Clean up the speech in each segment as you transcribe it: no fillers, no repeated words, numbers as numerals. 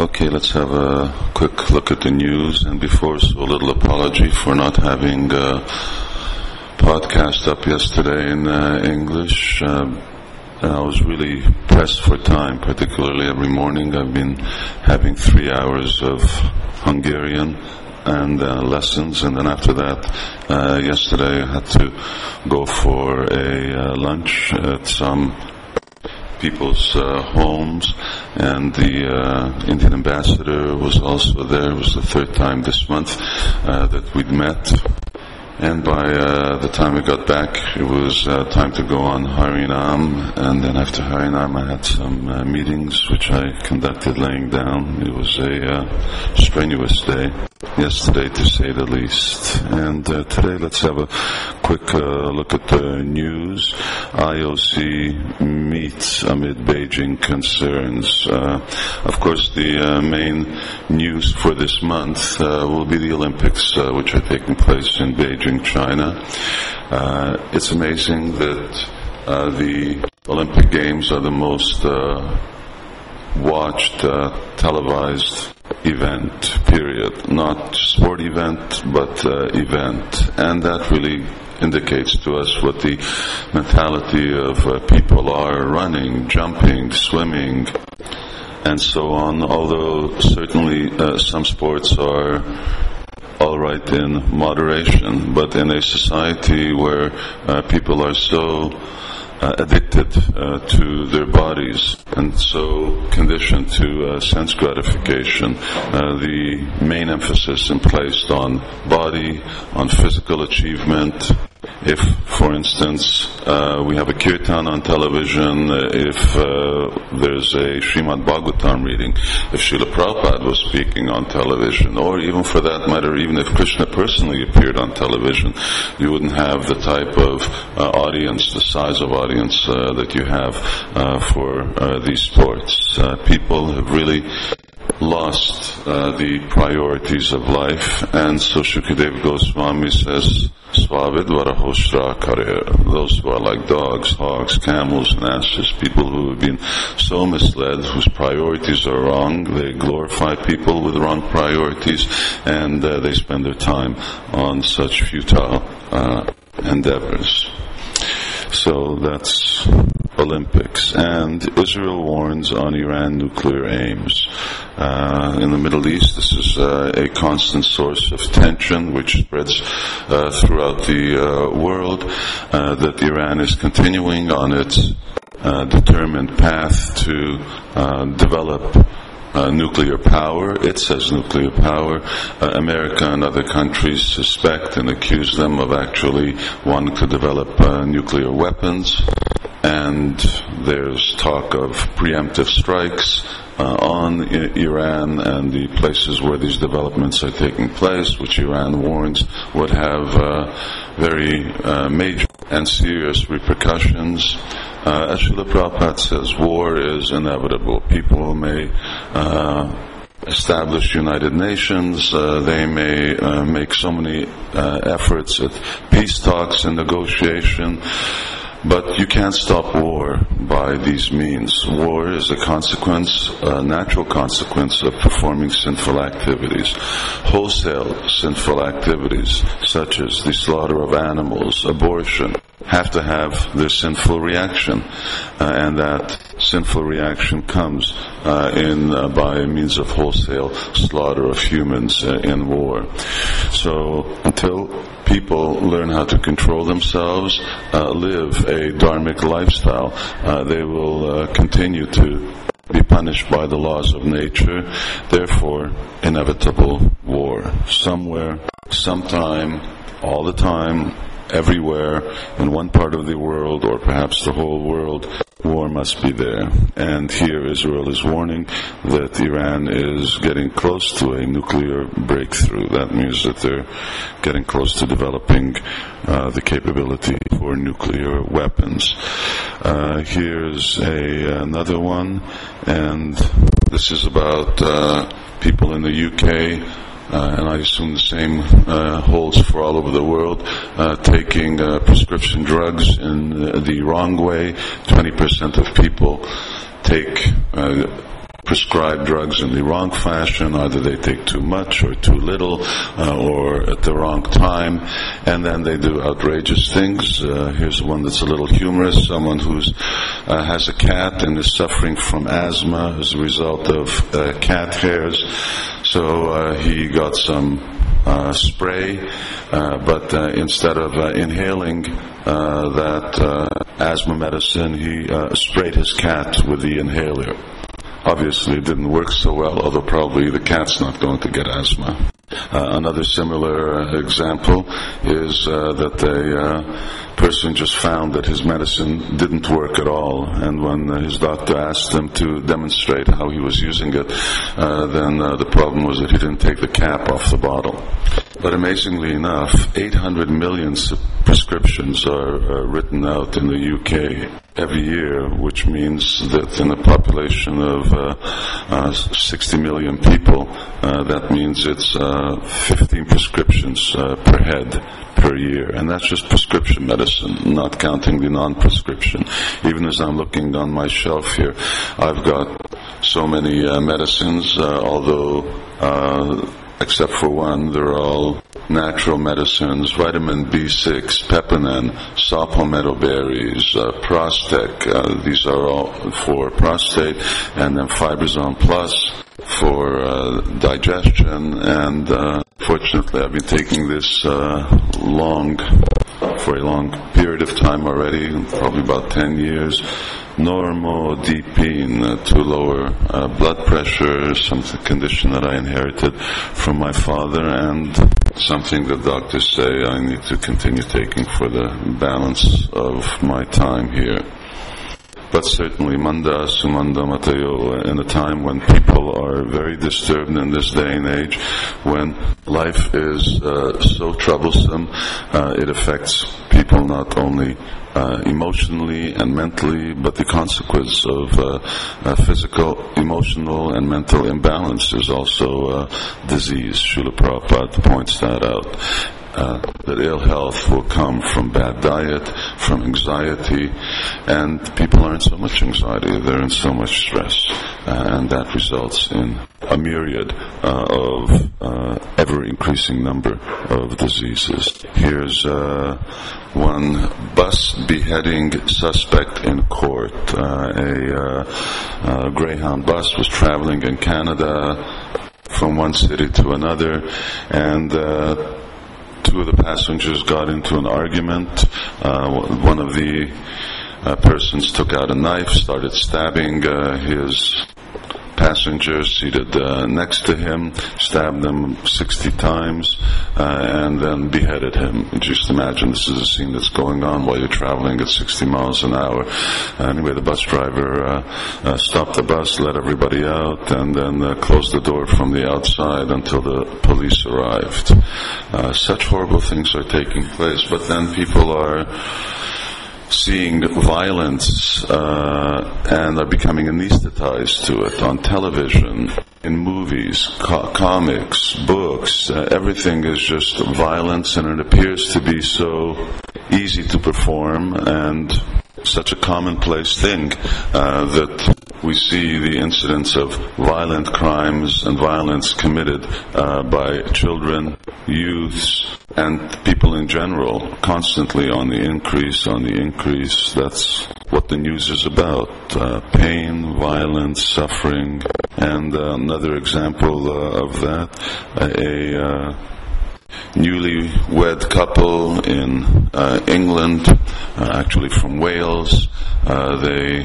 Okay, let's have a quick look at the news, and before, so a little apology for not having a podcast up yesterday in English. I was really pressed for time, particularly every morning. I've been having 3 hours of Hungarian and lessons, and then after that, yesterday I had to go for a lunch at some people's homes, and the Indian ambassador was also there. It was the third time this month that we'd met. And by the time we got back, it was time to go on Harinam, and then after Harinam I had some meetings which I conducted laying down. It was a strenuous day yesterday, to say the least. And today let's have a quick look at the news. IOC meets amid Beijing concerns. Of course, the main news for this month will be the Olympics, which are taking place in Beijing, China. It's amazing that the Olympic Games are the most watched televised event, period. Not sport event, but event. And that really indicates to us what the mentality of people are: running, jumping, swimming, and so on. Although certainly some sports are all right in moderation, but in a society where people are so addicted to their bodies and so conditioned to sense gratification, the main emphasis is placed on body, on physical achievement. If, for instance, we have a kirtan on television, if there's a Srimad Bhagavatam reading, if Srila Prabhupada was speaking on television, or even for that matter, even if Krishna personally appeared on television, you wouldn't have the type of audience, the size of audience that you have for these sports. People have really lost the priorities of life, and so Shukadeva Goswami says, Svavid Varahoshra Kare, those who are like dogs, hogs, camels, and asses, people who have been so misled, whose priorities are wrong. They glorify people with wrong priorities, and they spend their time on such futile endeavors. So that's Olympics. And Israel warns on Iran nuclear aims. In the Middle East, this is a constant source of tension which spreads throughout the world, that Iran is continuing on its determined path to develop nuclear power. It says nuclear power. America and other countries suspect and accuse them of actually wanting to develop nuclear weapons. And there's talk of preemptive strikes on Iran and the places where these developments are taking place, which Iran warns would have very major and serious repercussions. As Srila Prabhupada says, war is inevitable. People may establish United Nations, they may make so many efforts at peace talks and negotiation, but you can't stop war by these means. War is a consequence, a natural consequence of performing sinful activities. Wholesale sinful activities, such as the slaughter of animals, abortion, have to have their sinful reaction, and that sinful reaction comes by means of wholesale slaughter of humans in war. So until people learn how to control themselves, live a dharmic lifestyle, they will continue to be punished by the laws of nature. Therefore, inevitable war. Somewhere, sometime, all the time, everywhere, in one part of the world, or perhaps the whole world, war must be there. And here Israel is warning that Iran is getting close to a nuclear breakthrough. That means that they're getting close to developing the capability for nuclear weapons. Here's another one, and this is about people in the UK, and I assume the same holds for all over the world, taking prescription drugs in the wrong way. 20% of people take prescribe drugs in the wrong fashion. Either they take too much or too little, or at the wrong time, and then they do outrageous things. Here's one that's a little humorous. Someone who has a cat and is suffering from asthma as a result of cat hairs. So he got some spray, but instead of inhaling that asthma medicine, he sprayed his cat with the inhaler. Obviously it didn't work so well, although probably the cat's not going to get asthma. Another similar example is that a person just found that his medicine didn't work at all, and when his doctor asked him to demonstrate how he was using it, then the problem was that he didn't take the cap off the bottle. But amazingly enough, 800 million prescriptions are written out in the UK every year, which means that in a population of 60 million people, that means it's 15 prescriptions per head per year. And that's just prescription medicine, not counting the non-prescription. Even as I'm looking on my shelf here, I've got so many medicines, although except for one, they're all natural medicines: vitamin B6, Peponen, saw palmetto berries, Prostec, these are all for prostate, and then Fibrazone Plus for digestion. And fortunately I've been taking this for a long period of time already, probably about 10 years. Normodipine to lower blood pressure, some condition that I inherited from my father, and something that doctors say I need to continue taking for the balance of my time here. But certainly, Manda Sumanda Matayo, in a time when people are very disturbed in this day and age, when life is so troublesome, it affects people not only emotionally and mentally, but the consequence of physical, emotional, and mental imbalance is also disease. Srila Prabhupada points that out. That ill health will come from bad diet, from anxiety, and people are in so much anxiety, they're in so much stress, and that results in a myriad of ever-increasing number of diseases. Here's one bus beheading suspect in court. A Greyhound bus was traveling in Canada from one city to another, and two of the passengers got into an argument. One of the persons took out a knife, started stabbing his passenger seated next to him, stabbed him 60 times, and then beheaded him. Just imagine, this is a scene that's going on while you're traveling at 60 miles an hour. Anyway, the bus driver stopped the bus, let everybody out, and then closed the door from the outside until the police arrived. Such horrible things are taking place, but then people are seeing violence and are becoming anesthetized to it on television, in movies, comics, books. Everything is just violence, and it appears to be so easy to perform and such a commonplace thing that we see the incidence of violent crimes and violence committed by children, youths, and people in general constantly on the increase. That's what the news is about. Pain, violence, suffering. And another example of that, a newlywed couple in England, actually from Wales, they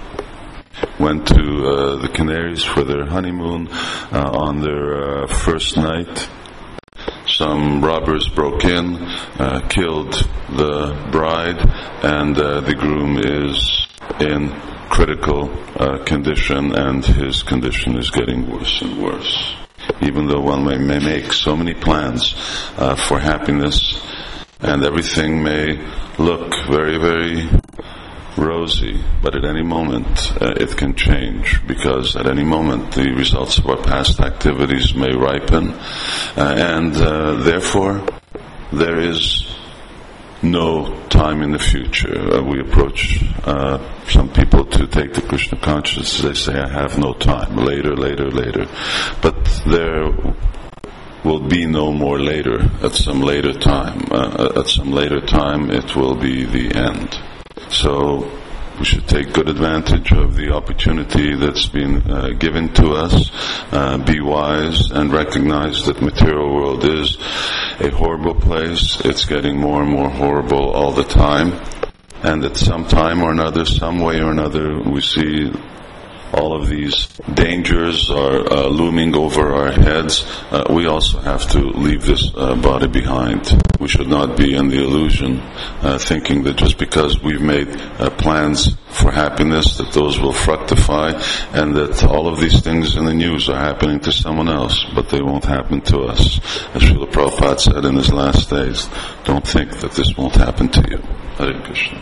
went to the Canaries for their honeymoon. On their first night, some robbers broke in, killed the bride, and the groom is in critical condition, and his condition is getting worse and worse. Even though one may make so many plans for happiness, and everything may look very, very rosy, but at any moment it can change, because at any moment the results of our past activities may ripen, and therefore there is no time in the future. We approach some people to take the Krishna consciousness. They say, I have no time. Later. But there will be no more later. At some later time. At some later time, it will be the end. So we should take good advantage of the opportunity that's been given to us, be wise, and recognize that material world is a horrible place. It's getting more and more horrible all the time. And at some time or another, some way or another, we see all of these dangers are looming over our heads. We also have to leave this body behind. We should not be in the illusion, thinking that just because we've made plans for happiness, that those will fructify, and that all of these things in the news are happening to someone else, but they won't happen to us. As Srila Prabhupada said in his last days, don't think that this won't happen to you. Hare Krishna.